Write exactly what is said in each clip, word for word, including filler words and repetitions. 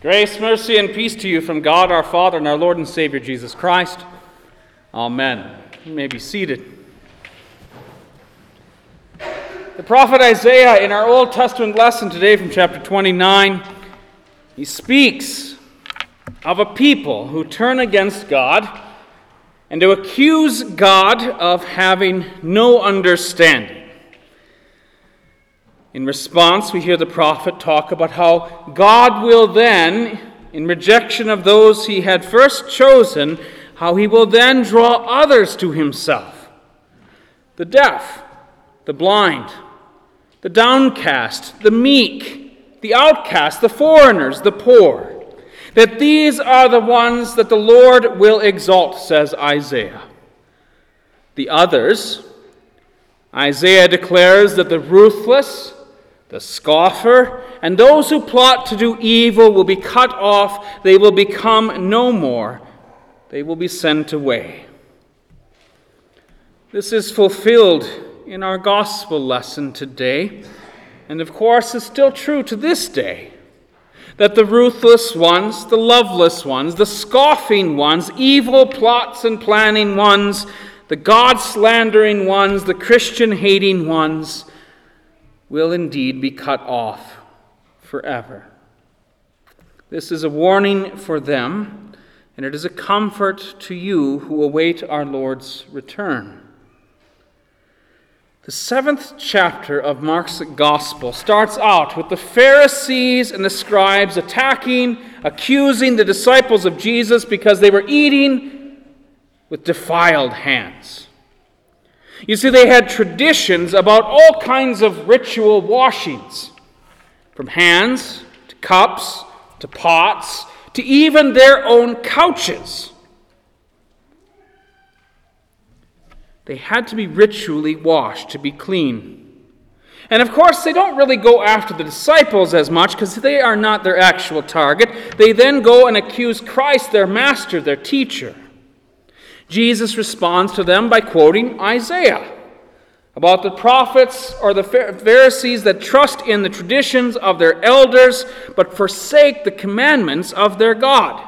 Grace, mercy, and peace to you from God our Father and our Lord and Savior Jesus Christ. Amen. You may be seated. The prophet Isaiah, in our Old Testament lesson today from chapter twenty-nine, he speaks of a people who turn against God and to accuse God of having no understanding. In response, we hear the prophet talk about how God will then, in rejection of those he had first chosen, how he will then draw others to himself. The deaf, the blind, the downcast, the meek, the outcast, the foreigners, the poor. That these are the ones that the Lord will exalt, says Isaiah. The others, Isaiah declares that the ruthless, the scoffer, and those who plot to do evil will be cut off. They will become no more. They will be sent away. This is fulfilled in our gospel lesson today, and of course is still true to this day, that the ruthless ones, the loveless ones, the scoffing ones, evil plots and planning ones, the God-slandering ones, the Christian-hating ones, will indeed be cut off forever. This is a warning for them, and it is a comfort to you who await our Lord's return. The seventh chapter of Mark's Gospel starts out with the Pharisees and the scribes attacking, accusing the disciples of Jesus because they were eating with defiled hands. You see, they had traditions about all kinds of ritual washings, from hands to cups to pots to even their own couches. They had to be ritually washed to be clean. And of course, they don't really go after the disciples as much because they are not their actual target. They then go and accuse Christ, their master, their teacher. Jesus responds to them by quoting Isaiah about the prophets or the Pharisees that trust in the traditions of their elders but forsake the commandments of their God.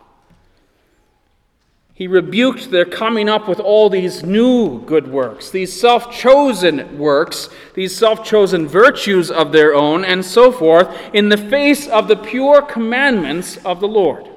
He rebuked their coming up with all these new good works, these self-chosen works, these self-chosen virtues of their own, and so forth, in the face of the pure commandments of the Lord.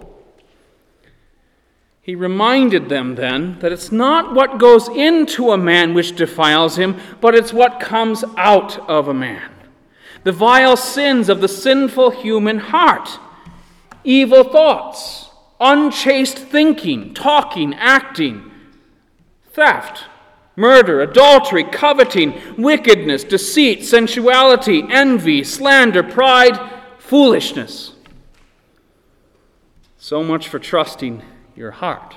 He reminded them then that it's not what goes into a man which defiles him, but it's what comes out of a man. The vile sins of the sinful human heart, evil thoughts, unchaste thinking, talking, acting, theft, murder, adultery, coveting, wickedness, deceit, sensuality, envy, slander, pride, foolishness. So much for trusting your heart.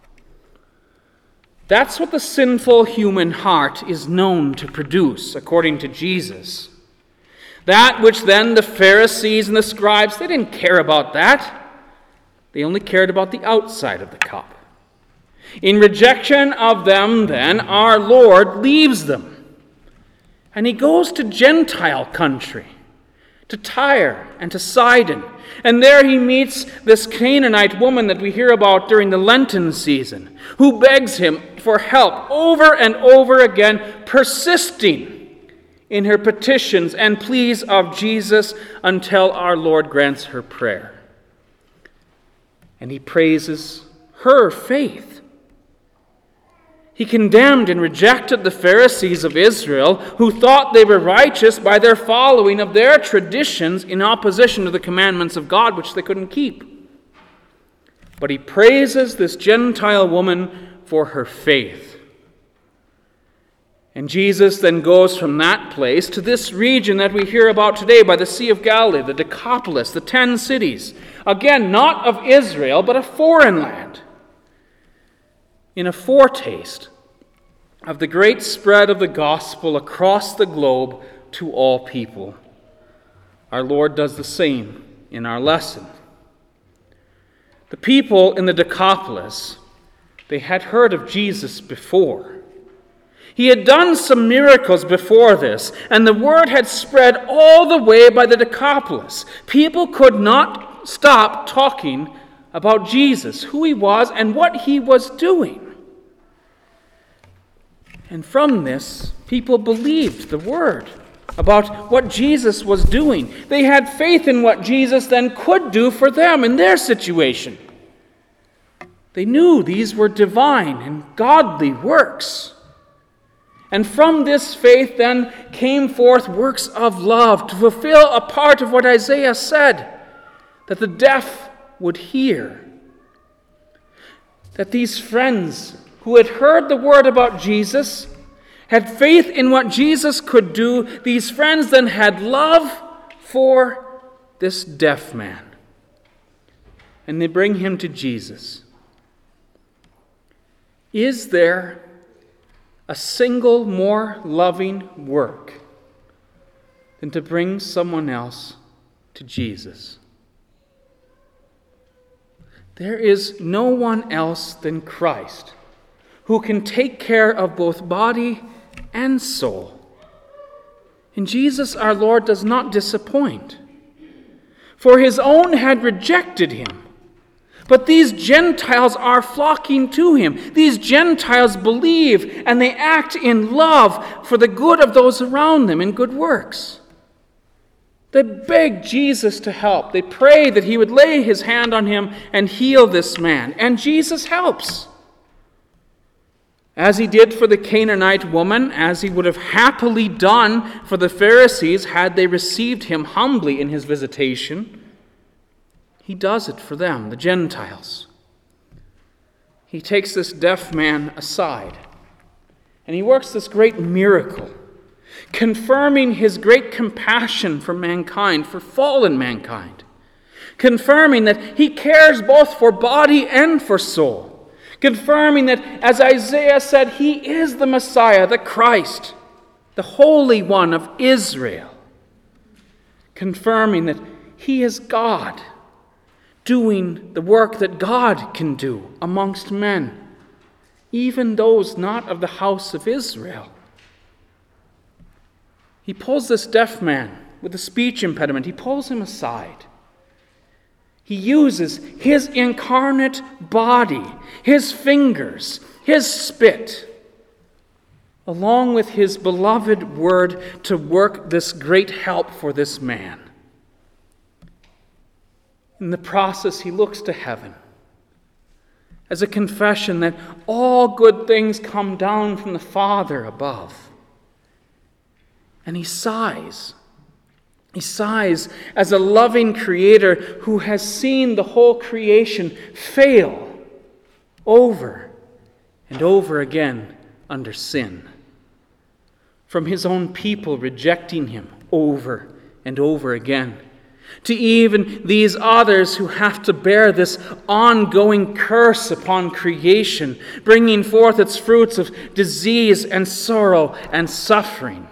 That's what the sinful human heart is known to produce, according to Jesus. That which then the Pharisees and the scribes, they didn't care about that. They only cared about the outside of the cup. In rejection of them, then, our Lord leaves them. And he goes to Gentile country, to Tyre and to Sidon. And there he meets this Canaanite woman that we hear about during the Lenten season, who begs him for help over and over again, persisting in her petitions and pleas of Jesus until our Lord grants her prayer. And he praises her faith. He condemned and rejected the Pharisees of Israel, who thought they were righteous by their following of their traditions in opposition to the commandments of God, which they couldn't keep. But he praises this Gentile woman for her faith. And Jesus then goes from that place to this region that we hear about today by the Sea of Galilee, the Decapolis, the ten cities. Again, not of Israel, but a foreign land. In a foretaste of the great spread of the gospel across the globe to all people. Our Lord does the same in our lesson. The people in the Decapolis, they had heard of Jesus before. He had done some miracles before this, and the word had spread all the way by the Decapolis. People could not stop talking about Jesus, who he was and what he was doing. And from this, people believed the word about what Jesus was doing. They had faith in what Jesus then could do for them in their situation. They knew these were divine and godly works. And from this faith then came forth works of love to fulfill a part of what Isaiah said, that the deaf would hear. That these friends who had heard the word about Jesus, had faith in what Jesus could do, these friends then had love for this deaf man. And they bring him to Jesus. Is there a single more loving work than to bring someone else to Jesus? There is no one else than Christ who can take care of both body and soul. And Jesus our Lord does not disappoint. For his own had rejected him. But these Gentiles are flocking to him. These Gentiles believe and they act in love for the good of those around them in good works. They beg Jesus to help. They pray that he would lay his hand on him and heal this man. And Jesus helps. As he did for the Canaanite woman, as he would have happily done for the Pharisees had they received him humbly in his visitation, he does it for them, the Gentiles. He takes this deaf man aside, and he works this great miracle, confirming his great compassion for mankind, for fallen mankind, confirming that he cares both for body and for soul, confirming that, as Isaiah said, he is the Messiah, the Christ, the Holy One of Israel, confirming that he is God, doing the work that God can do amongst men, even those not of the house of Israel. He pulls this deaf man with a speech impediment, he pulls him aside. He uses his incarnate body, his fingers, his spit, along with his beloved word to work this great help for this man. In the process, he looks to heaven as a confession that all good things come down from the Father above. And he sighs. He sighs as a loving creator who has seen the whole creation fail over and over again under sin. From his own people rejecting him over and over again, to even these others who have to bear this ongoing curse upon creation, bringing forth its fruits of disease and sorrow and suffering.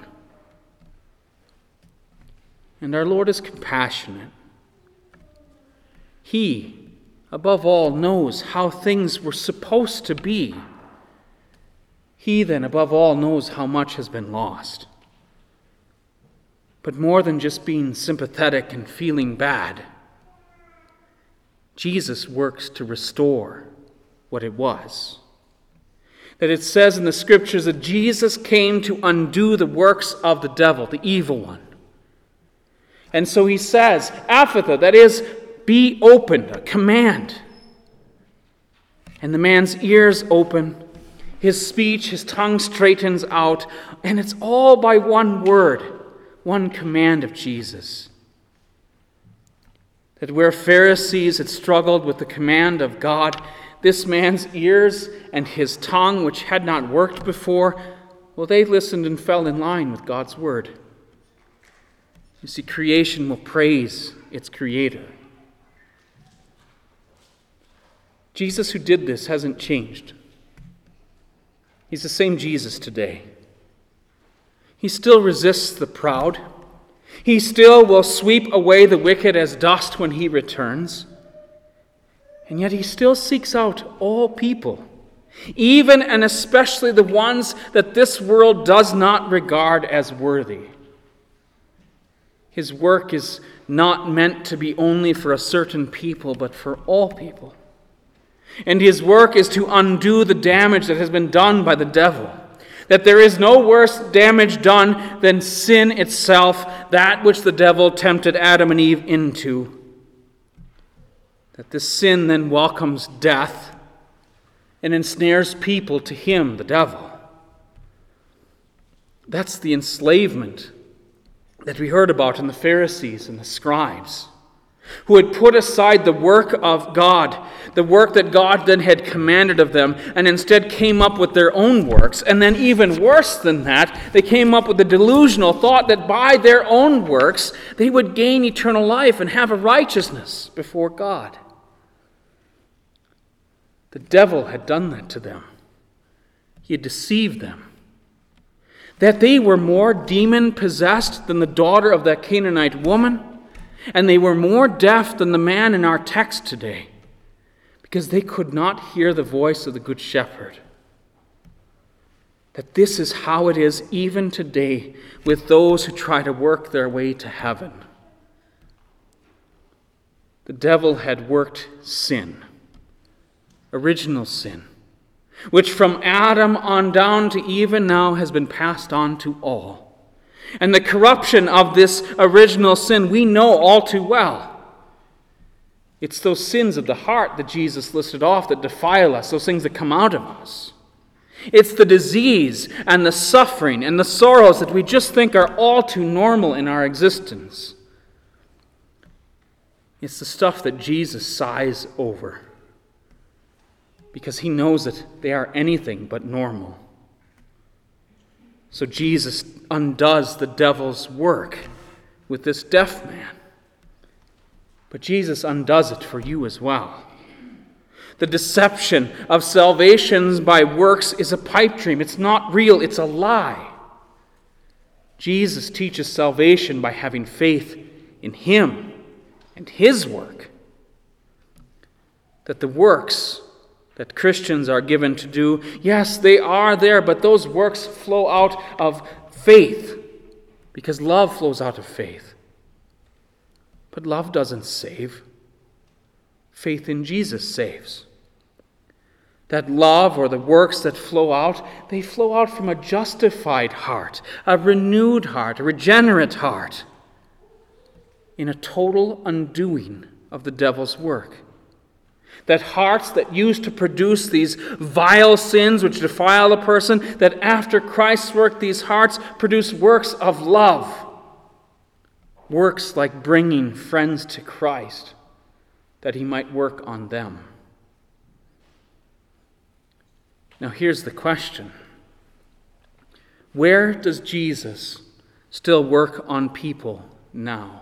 And our Lord is compassionate. He, above all, knows how things were supposed to be. He then, above all, knows how much has been lost. But more than just being sympathetic and feeling bad, Jesus works to restore what it was. That it says in the Scriptures that Jesus came to undo the works of the devil, the evil one. And so he says, Aphatha, that is, be opened, a command. And the man's ears open, his speech, his tongue straightens out, and it's all by one word, one command of Jesus. That where Pharisees had struggled with the command of God, this man's ears and his tongue, which had not worked before, well, they listened and fell in line with God's word. You see, creation will praise its Creator. Jesus who did this hasn't changed. He's the same Jesus today. He still resists the proud. He still will sweep away the wicked as dust when he returns. And yet he still seeks out all people, even and especially the ones that this world does not regard as worthy. His work is not meant to be only for a certain people, but for all people. And his work is to undo the damage that has been done by the devil. That there is no worse damage done than sin itself, that which the devil tempted Adam and Eve into. That this sin then welcomes death and ensnares people to him, the devil. That's the enslavement that we heard about in the Pharisees and the scribes, who had put aside the work of God, the work that God then had commanded of them, and instead came up with their own works. And then even worse than that, they came up with the delusional thought that by their own works they would gain eternal life and have a righteousness before God. The devil had done that to them. He had deceived them. That they were more demon-possessed than the daughter of that Canaanite woman, and they were more deaf than the man in our text today, because they could not hear the voice of the Good Shepherd. That this is how it is even today with those who try to work their way to heaven. The devil had worked sin, original sin, which from Adam on down to even now has been passed on to all. And the corruption of this original sin we know all too well. It's those sins of the heart that Jesus listed off that defile us, those things that come out of us. It's the disease and the suffering and the sorrows that we just think are all too normal in our existence. It's the stuff that Jesus sighs over, because he knows that they are anything but normal. So Jesus undoes the devil's work with this deaf man. But Jesus undoes it for you as well. The deception of salvation by works is a pipe dream. It's not real, it's a lie. Jesus teaches salvation by having faith in him and his work. That the works that Christians are given to do, yes, they are there, but those works flow out of faith, because love flows out of faith. But love doesn't save. Faith in Jesus saves. That love or the works that flow out, they flow out from a justified heart, a renewed heart, a regenerate heart, in a total undoing of the devil's work. That hearts that used to produce these vile sins which defile a person, that after Christ's work, these hearts produce works of love. Works like bringing friends to Christ, that he might work on them. Now here's the question. Where does Jesus still work on people now?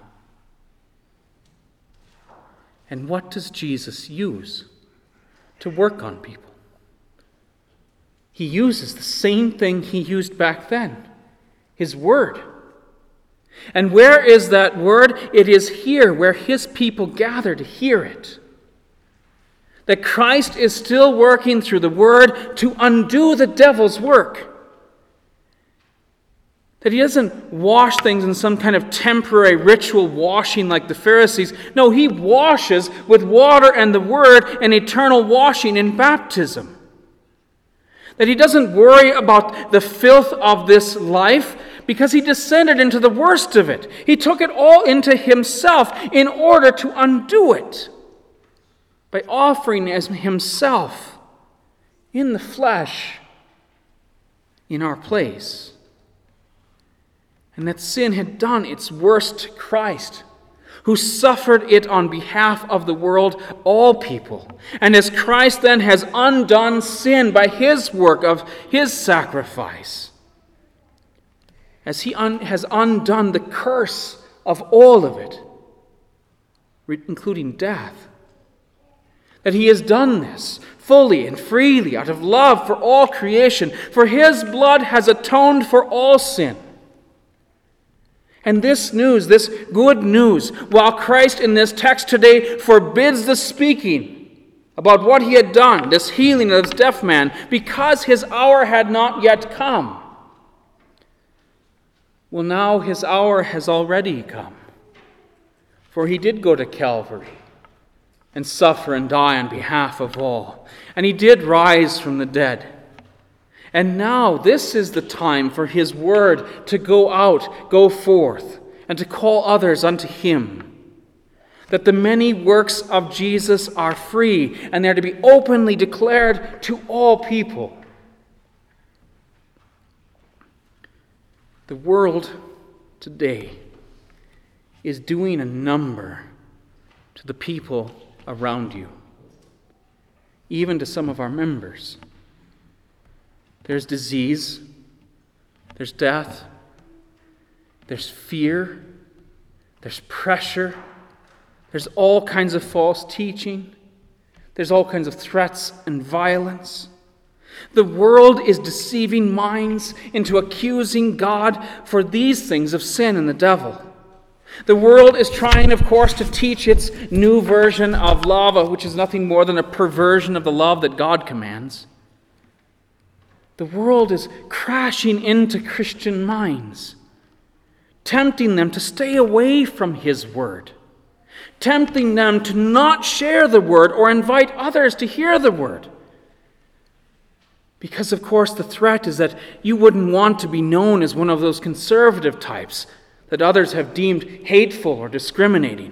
And what does Jesus use to work on people? He uses the same thing he used back then, his word. And where is that word? It is here where his people gather to hear it. That Christ is still working through the word to undo the devil's work. That he doesn't wash things in some kind of temporary ritual washing like the Pharisees. No, he washes with water and the word, an eternal washing in baptism. That he doesn't worry about the filth of this life, because he descended into the worst of it. He took it all into himself in order to undo it, by offering as himself in the flesh in our place. And that sin had done its worst to Christ, who suffered it on behalf of the world, all people. And as Christ then has undone sin by his work of his sacrifice, as he un- has undone the curse of all of it, including death, that he has done this fully and freely out of love for all creation, for his blood has atoned for all sin. And this news, this good news, while Christ in this text today forbids the speaking about what he had done, this healing of this deaf man, because his hour had not yet come. Well, now his hour has already come. For he did go to Calvary and suffer and die on behalf of all. And he did rise from the dead. And now this is the time for his word to go out, go forth, and to call others unto him. That the many works of Jesus are free, and they're to be openly declared to all people. The world today is doing a number to the people around you, even to some of our members. There's disease, there's death, there's fear, there's pressure, there's all kinds of false teaching, there's all kinds of threats and violence. The world is deceiving minds into accusing God for these things of sin and the devil. The world is trying, of course, to teach its new version of love, which is nothing more than a perversion of the love that God commands. The world is crashing into Christian minds, tempting them to stay away from his word, tempting them to not share the word or invite others to hear the word. Because, of course, the threat is that you wouldn't want to be known as one of those conservative types that others have deemed hateful or discriminating.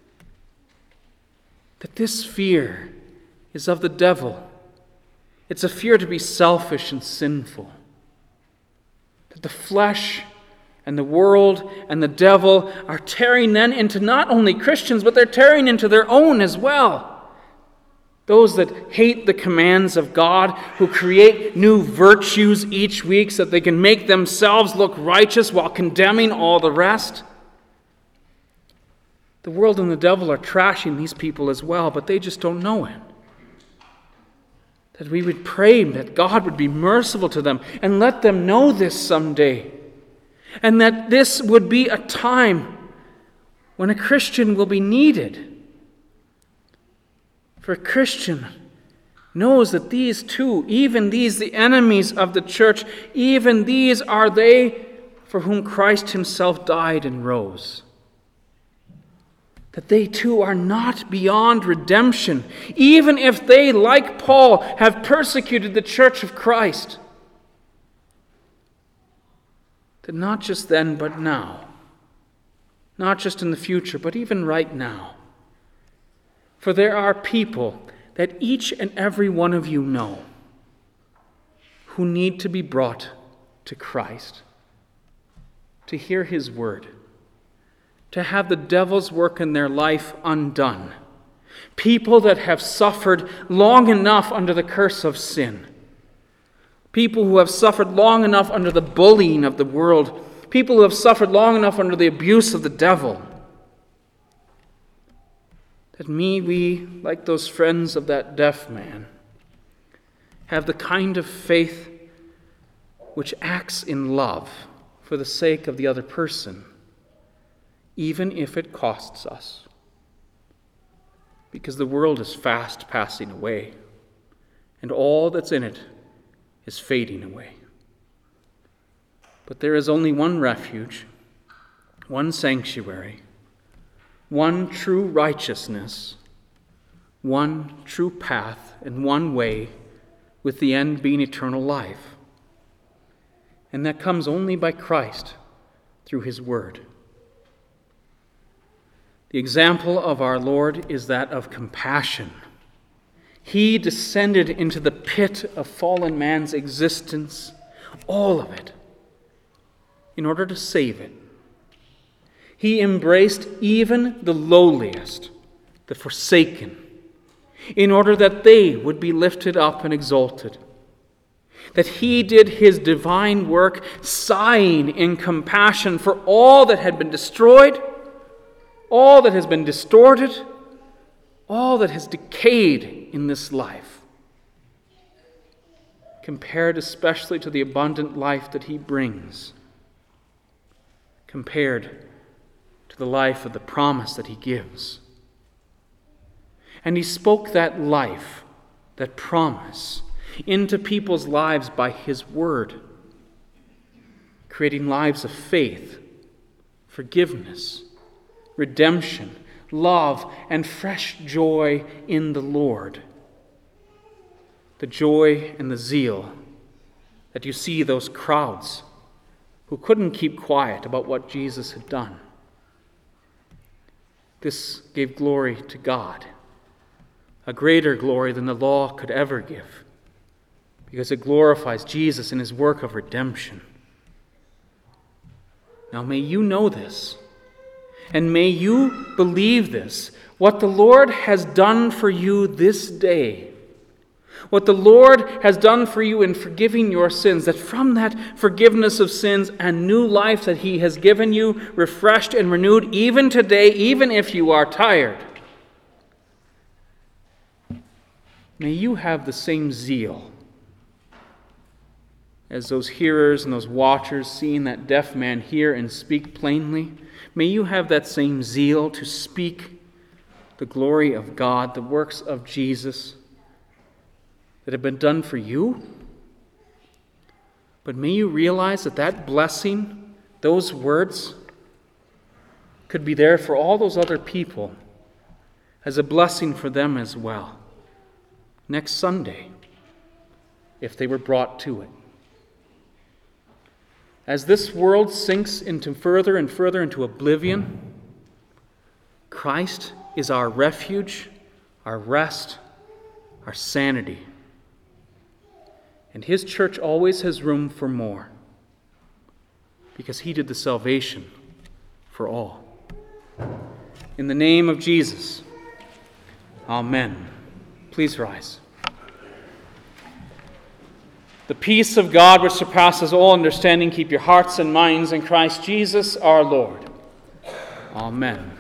That this fear is of the devil. It's a fear to be selfish and sinful. That the flesh and the world and the devil are tearing then into not only Christians, but they're tearing into their own as well. Those that hate the commands of God, who create new virtues each week so that they can make themselves look righteous while condemning all the rest. The world and the devil are trashing these people as well, but they just don't know it. That we would pray that God would be merciful to them and let them know this someday. And that this would be a time when a Christian will be needed. For a Christian knows that these two, even these, the enemies of the church, even these are they for whom Christ himself died and rose. That they too are not beyond redemption, even if they, like Paul, have persecuted the church of Christ. That not just then, but now, not just in the future, but even right now. For there are people that each and every one of you know who need to be brought to Christ, to hear his word, to have the devil's work in their life undone. People that have suffered long enough under the curse of sin. People who have suffered long enough under the bullying of the world. People who have suffered long enough under the abuse of the devil. That me, we, like those friends of that deaf man, have the kind of faith which acts in love for the sake of the other person, even if it costs us. Because the world is fast passing away, and all that's in it is fading away. But there is only one refuge, one sanctuary, one true righteousness, one true path, and one way, with the end being eternal life. And that comes only by Christ through his word. The example of our Lord is that of compassion. He descended into the pit of fallen man's existence, all of it, in order to save it. He embraced even the lowliest, the forsaken, in order that they would be lifted up and exalted. That he did his divine work, sighing in compassion for all that had been destroyed, all that has been distorted, all that has decayed in this life, compared especially to the abundant life that he brings, compared to the life of the promise that he gives. And he spoke that life, that promise, into people's lives by his word, creating lives of faith, forgiveness, redemption, love, and fresh joy in the Lord. The joy and the zeal that you see those crowds who couldn't keep quiet about what Jesus had done. This gave glory to God, a greater glory than the law could ever give, because it glorifies Jesus in his work of redemption. Now may you know this, and may you believe this, what the Lord has done for you this day, what the Lord has done for you in forgiving your sins, that from that forgiveness of sins and new life that he has given you, refreshed and renewed even today, even if you are tired, may you have the same zeal as those hearers and those watchers seeing that deaf man hear and speak plainly. May you have that same zeal to speak the glory of God, the works of Jesus that have been done for you. But may you realize that that blessing, those words, could be there for all those other people as a blessing for them as well next Sunday, if they were brought to it. As this world sinks into further and further into oblivion, Christ is our refuge, our rest, our sanity. And his church always has room for more, because he did the salvation for all. In the name of Jesus, amen. Please rise. The peace of God, which surpasses all understanding, keep your hearts and minds in Christ Jesus our Lord. Amen.